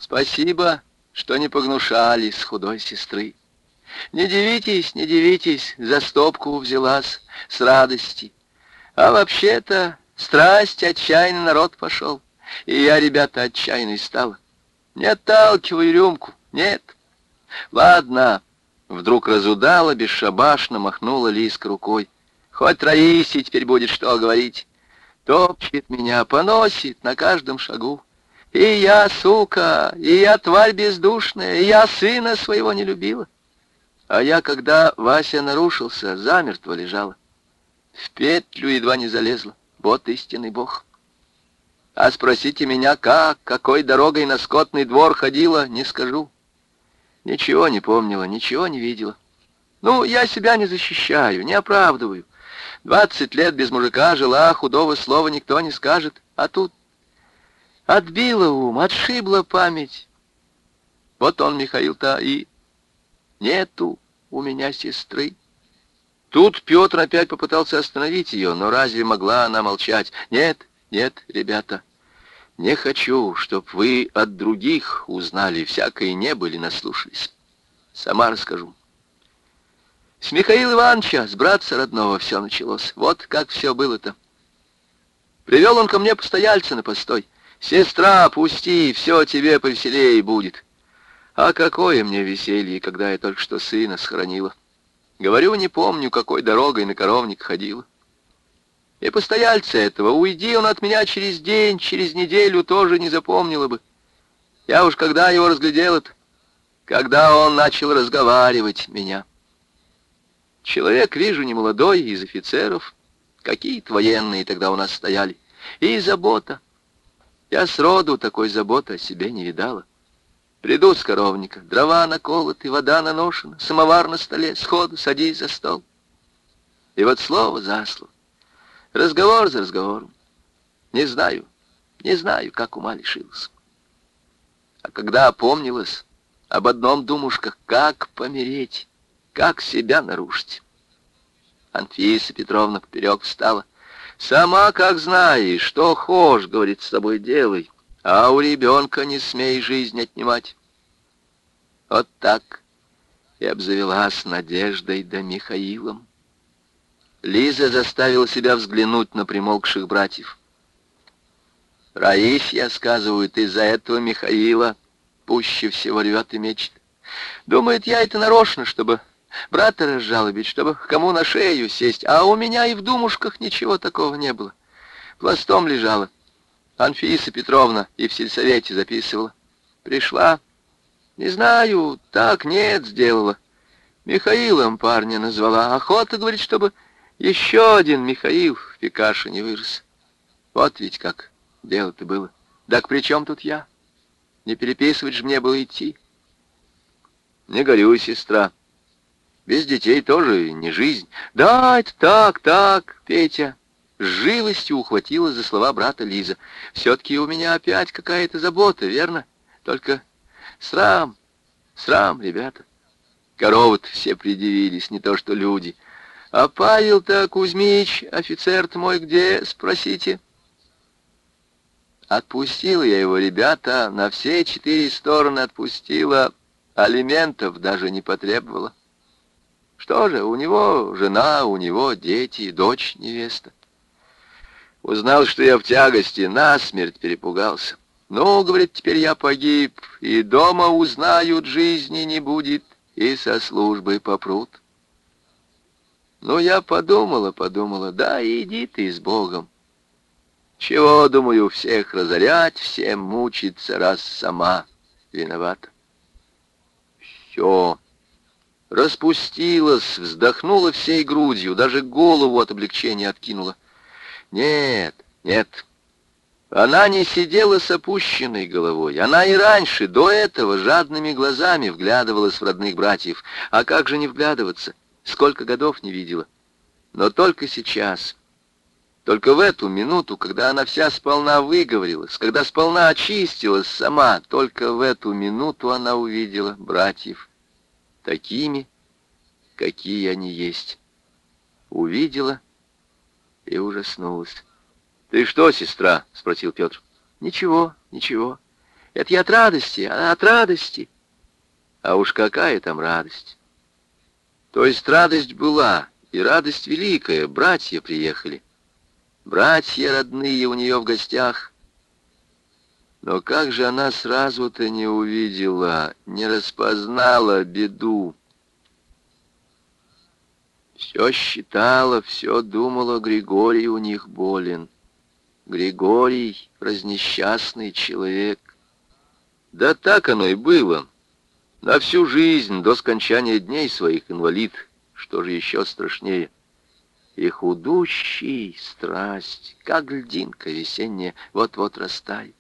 Спасибо, что не погнушали с худой сестры. Не дивитесь, за стопку взялась с радости. А вообще-то страсть отчаянный народ пошел. И я, ребята, отчаянной стала. Не отталкивай рюмку, нет. Ладно, вдруг разудала, бесшабашно махнула Лиска рукой. Хоть Раисе теперь будет что говорить. Топчет меня, поносит на каждом шагу. И я, сука, и я тварь бездушная, и я сына своего не любила. А я, когда Вася нарушился, замертво лежала. В петлю едва не залезла. Вот истинный бог. А спросите меня, как, какой дорогой на скотный двор ходила, не скажу. Ничего не помнила, ничего не видела. Ну, я себя не защищаю, не оправдываю. 20 лет без мужика жила, худого слова никто не скажет. А тут отбила ум, отшибла память. Вот он, Михаил-то, и нету у меня сестры. Тут Петр опять попытался остановить ее, но разве могла она молчать? Нет, нет, ребята, не хочу, чтоб вы от других узнали, всякое не были, наслушались. Сама расскажу. С Михаила Ивановича, с братца родного, все началось. Вот как все было-то. Привел он ко мне постояльца на постой. «Сестра, пусти, все тебе повеселее будет». А какое мне веселье, когда я только что сына схоронила. Говорю, не помню, какой дорогой на коровник ходила. И постояльца этого, уйди он от меня через день, через неделю, тоже не запомнила бы. Я уж когда его разглядела-то, когда он начал разговаривать меня. Человек, вижу, не молодой, из офицеров. Какие-то военные тогда у нас стояли. И забота. Я сроду такой заботы о себе не видала. Приду с коровника, дрова наколоты, вода наношена, самовар на столе, сходу садись за стол. И вот слово за слово, разговор за разговором. Не знаю, как ума лишилась. А когда опомнилась, об одном думушка, как помереть, как себя нарушить. Анфиса Петровна поперек встала. «Сама как знаешь, что хошь, — говорит, — с тобой делай, а у ребенка не смей жизнь отнимать». Вот так и обзавелась Надеждой да Михаилом. Лиза заставила себя взглянуть на примолкших братьев. Раисья, сказывают, из-за этого Михаила пуще всего рвет и мечет. Думает, я это нарочно, чтобы брата разжалобить, чтобы кому на шею сесть, а у меня и в думушках ничего такого не было. Пластом лежала. Анфиса Петровна и в сельсовете записывала. Пришла, не знаю, так нет, сделала. Михаилом парня назвала. Охота, говорит, чтобы еще один Михаил в Пекаше не вырос. Вот ведь как дело-то было. Так при чем тут я? Не переписывать же мне было идти. Не горюй, сестра. Без детей тоже не жизнь. Да, это так, Петя. С живостью ухватила за слова брата Лиза. Все-таки у меня опять какая-то забота, верно? Только срам, ребята. Коровы-то все предъявились, не то что люди. А Павел-то Кузьмич, офицер-то мой, где, спросите? Отпустила я его, ребята, на все 4 стороны отпустила, алиментов даже не потребовала. Что же, у него жена, у него дети, дочь, невеста. Узнал, что я в тягости, насмерть перепугался. Ну, говорит, теперь я погиб, и дома узнают, жизни не будет, и со службы попрут. Ну, я подумала, да иди ты с Богом. Чего, думаю, всех разорять, всем мучиться, раз сама виновата. Все. Распустилась, вздохнула всей грудью, даже голову от облегчения откинула. Нет. Она не сидела с опущенной головой. Она и раньше, до этого, жадными глазами вглядывалась в родных братьев. А как же не вглядываться? Сколько годов не видела. Но только сейчас, только в эту минуту, когда она вся сполна выговорилась, когда сполна очистилась сама, только в эту минуту она увидела братьев такими, какие они есть. Увидела и ужаснулась. «Ты что, сестра?» — спросил Петр. «Ничего. Это я от радости, от радости. А уж какая там радость. То есть радость была, и радость великая. Братья приехали. Братья родные у нее в гостях. Но как же она сразу-то не увидела, не распознала беду? Все считала, все думала, Григорий у них болен. Григорий — разнесчастный человек. Да так оно и было. На всю жизнь, до скончания дней своих, инвалид. Что же еще страшнее? И худущий страсть, как льдинка весенняя, вот-вот растает.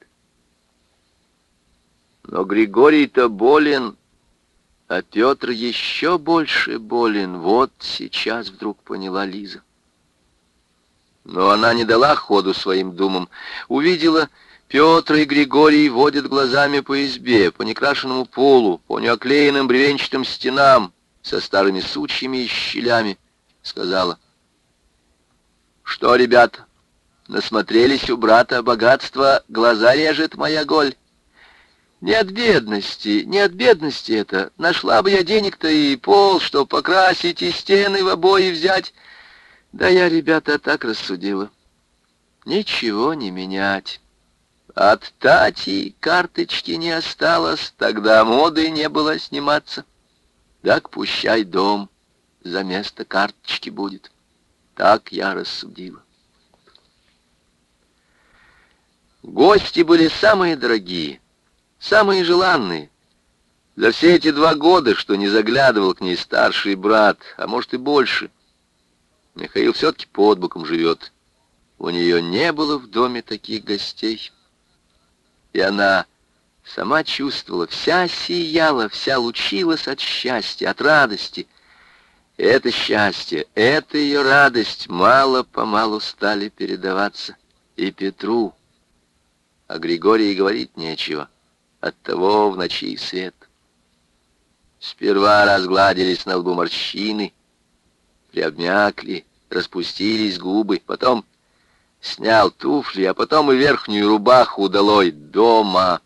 Но Григорий-то болен, а Петр еще больше болен. Вот сейчас вдруг поняла Лиза. Но она не дала ходу своим думам. Увидела, Петр и Григорий водят глазами по избе, по некрашенному полу, по неоклеенным бревенчатым стенам со старыми сучьями и щелями. Сказала: «Что, ребята, насмотрелись у брата богатства, глаза режет моя голь? Не от бедности, не от бедности это. Нашла бы я денег-то и пол, чтоб покрасить, и стены в обои взять. Да я, ребята, так рассудила. Ничего не менять. От Тати карточки не осталось, тогда моды не было сниматься. Так пущай дом за место карточки будет. Так я рассудила». Гости были самые дорогие, самые желанные. За все эти 2 года, что не заглядывал к ней старший брат, а может и больше, Михаил все-таки под боком живет. У нее не было в доме таких гостей. И она сама чувствовала, вся сияла, вся лучилась от счастья, от радости. И это счастье, эта ее радость мало-помалу стали передаваться и Петру. А Григории говорить нечего, оттого в ночи свет. Сперва разгладились на лбу морщины, приобмякли, распустились губы, потом снял туфли, а потом и верхнюю рубаху долой дома.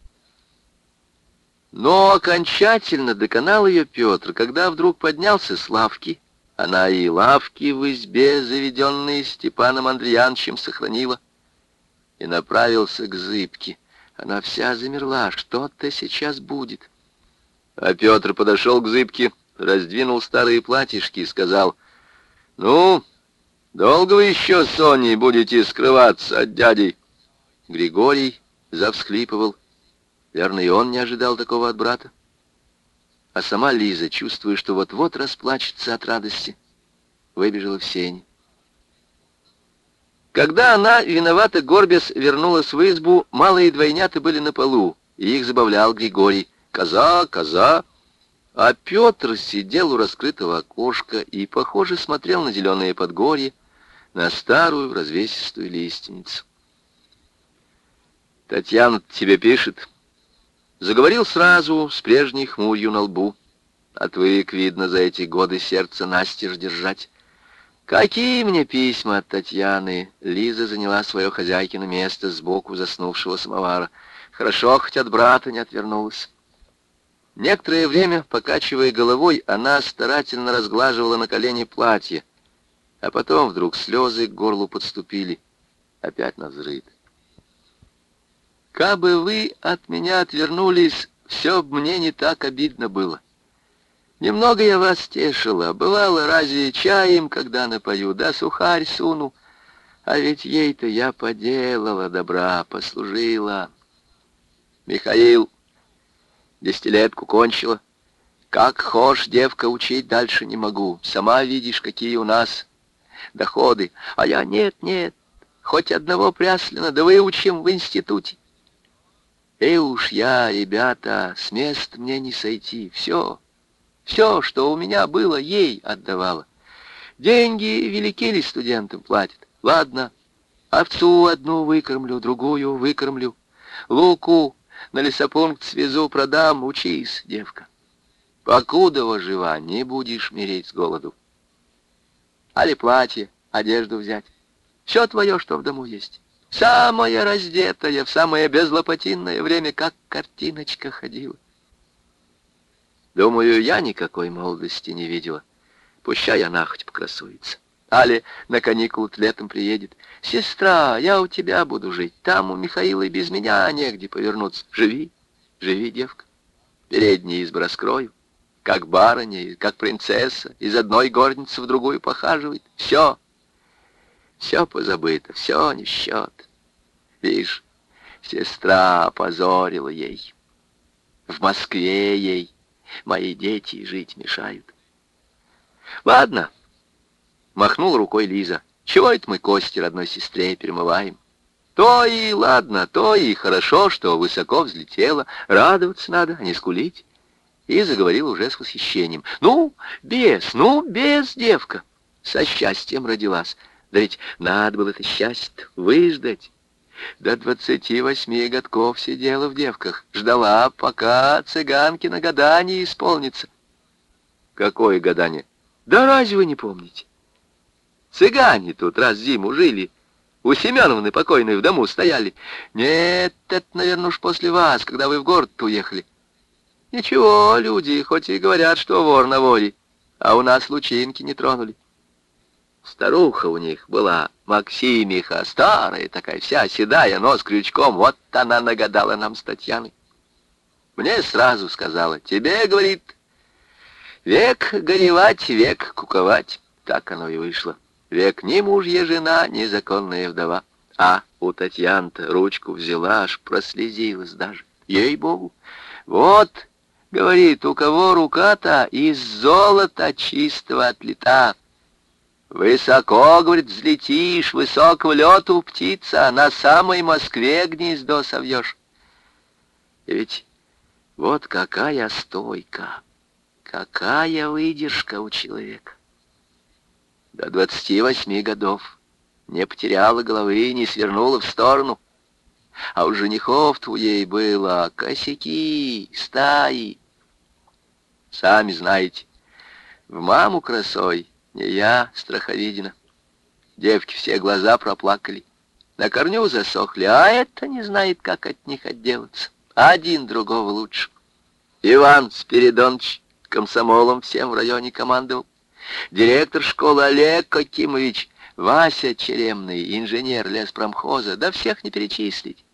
Но окончательно доконал ее Петр, когда вдруг поднялся с лавки. Она и лавки в избе, заведенные Степаном Андреяновичем, сохранила, и направился к зыбке. Она вся замерла, что-то сейчас будет. А Петр подошел к зыбке, раздвинул старые платьишки и сказал: «Ну, долго вы еще с Соней будете скрываться от дядей?» Григорий завсхлипывал. Верно, и он не ожидал такого от брата. А сама Лиза, чувствуя, что вот-вот расплачется от радости, выбежала в сень. Когда она, виновата горбясь, вернулась в избу, малые двойнята были на полу, и их забавлял Григорий. «Коза, коза!» А Петр сидел у раскрытого окошка и, похоже, смотрел на зеленые подгорья, на старую развесистую лиственницу. «Татьяна тебе пишет». Заговорил сразу, с прежней хмурью на лбу. Отвык, видно, за эти годы сердце настежь держать. «Какие мне письма от Татьяны?» Лиза заняла свое хозяйкино место сбоку заснувшего самовара. Хорошо, хоть от брата не отвернулась. Некоторое время, покачивая головой, она старательно разглаживала на колени платье, а потом вдруг слезы к горлу подступили. Опять навзрыд. «Кабы вы от меня отвернулись, все б мне не так обидно было. Немного я вас тешила, бывало, разве чаем, когда напою, да сухарь суну, а ведь ей-то я поделала добра, послужила. Михаил 10-летку кончила. Как хошь, девка, учить дальше не могу. Сама видишь, какие у нас доходы. А я нет, хоть одного пряслина, да выучим в институте. И уж я, ребята, с мест мне не сойти. Все, что у меня было, ей отдавала. Деньги велики ли студентам платят? Ладно, овцу одну выкормлю, другую выкормлю. Луку на лесопункт свезу, продам, учись, девка. Покуда жива, не будешь мереть с голоду. Али платье, одежду взять. Все твое, что в дому есть. самая раздетая, в самое безлопатинное время, как картиночка ходила. Думаю, я никакой молодости не видела. Пущай она хоть покрасуется. Али на каникулы летом приедет. Сестра, я у тебя буду жить. Там у Михаила и без меня негде повернуться. Живи, живи, девка. Передние избы раскрою. Как барыня, как принцесса. Из одной горницы в другую похаживает. Все, все позабыто, все не в счет. Видишь, сестра опозорила ей. В Москве ей мои дети жить мешают. Ладно, махнул рукой Лиза. Чего это мы кости родной сестре перемываем? То и ладно, то и хорошо, что высоко взлетела. Радоваться надо, а не скулить. И заговорил уже с восхищением. Ну, без, девка. Со счастьем родилась. Да ведь надо было это счастье выждать. До 28 годков сидела в девках. Ждала, пока цыганкино гадание исполнится. Какое гадание? Да разве вы не помните? Цыгане тут раз зиму жили. У Семеновны покойной в дому стояли. Нет, это, наверное, уж после вас, когда вы в город уехали. Ничего, люди, хоть и говорят, что вор на воре, а у нас лучинки не тронули. Старуха у них была, Максимиха, старая такая, вся седая, нос крючком. Вот она нагадала нам с Татьяной. Мне сразу сказала: тебе, говорит, век горевать, век куковать. Так оно и вышло. Век ни мужья жена, ни законная вдова. А у Татьяны-то ручку взяла, аж прослезилась даже. Ей-богу. Вот, говорит, у кого рука-то из золота чистого отлита. Высоко, говорит, взлетишь, высокого лету птица, на самой Москве гнездо совьешь. И ведь вот какая стойка, какая выдержка у человека. До 28 годов не потеряла головы, не свернула в сторону. А у женихов-то у ей было косяки, стаи. Сами знаете, в маму красой не я, Страховидина. Девки все глаза проплакали, на корню засохли, а это не знает, как от них отделаться. Один другого лучше. Иван Спиридонович комсомолом всем в районе командовал. Директор школы Олег Акимович, Вася Черемный, инженер леспромхоза, да всех не перечислить.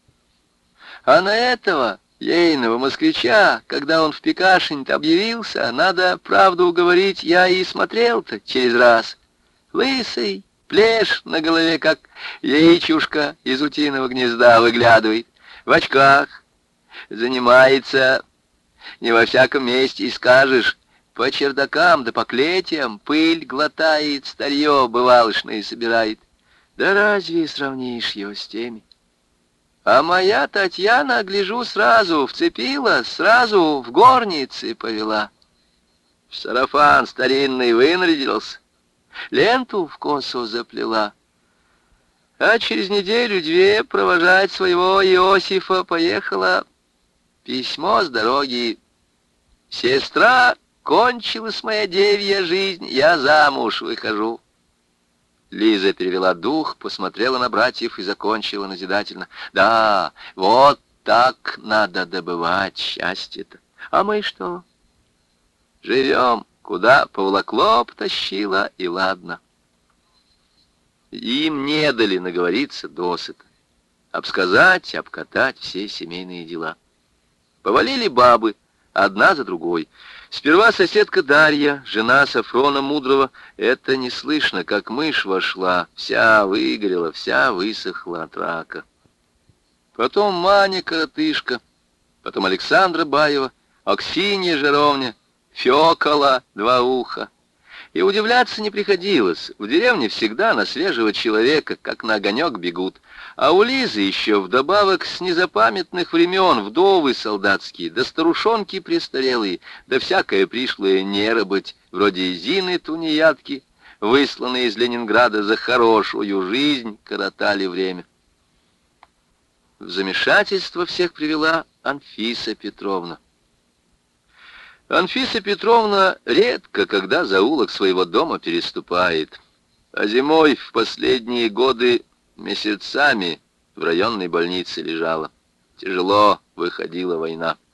А на этого ейного москвича, когда он в Пекашине-то объявился, надо правду говорить, я и смотрел-то через раз. Лысый, плешь на голове, как яичушка из утиного гнезда выглядывает, в очках, занимается не во всяком месте и скажешь. По чердакам да по клетям пыль глотает, старье бывалышное собирает. Да разве сравнишь его с теми? А моя Татьяна, гляжу, сразу вцепилась, сразу в горнице повела. В сарафан старинный вынарядился, ленту в косу заплела. А через неделю-две провожать своего Иосифа поехала. Письмо с дороги. Сестра, кончилась моя девья жизнь, я замуж выхожу. Лиза перевела дух, посмотрела на братьев и закончила назидательно. Да, вот так надо добывать счастье-то. А мы что? Живем, куда поволокло потащило, и ладно. Им не дали наговориться досыта, обсказать, обкатать все семейные дела. Повалили бабы, одна за другой. Сперва соседка Дарья, жена Сафрона Мудрого. Это не слышно, как мышь вошла, вся выгорела, вся высохла от рака. Потом Маня Коротышка, потом Александра Баева, Аксинья Жаровня, Фёкола Два Уха. И удивляться не приходилось. В деревне всегда на свежего человека, как на огонек, бегут. А у Лизы еще вдобавок с незапамятных времен вдовы солдатские, да старушонки престарелые, да всякое пришлое неробыть, вроде Зины Тунеядки, высланные из Ленинграда за хорошую жизнь, коротали время. В замешательство всех привела Анфиса Петровна. Анфиса Петровна редко, когда заулок своего дома переступает, а зимой в последние годы Месяцами в районной больнице лежала. Тяжело выходила война.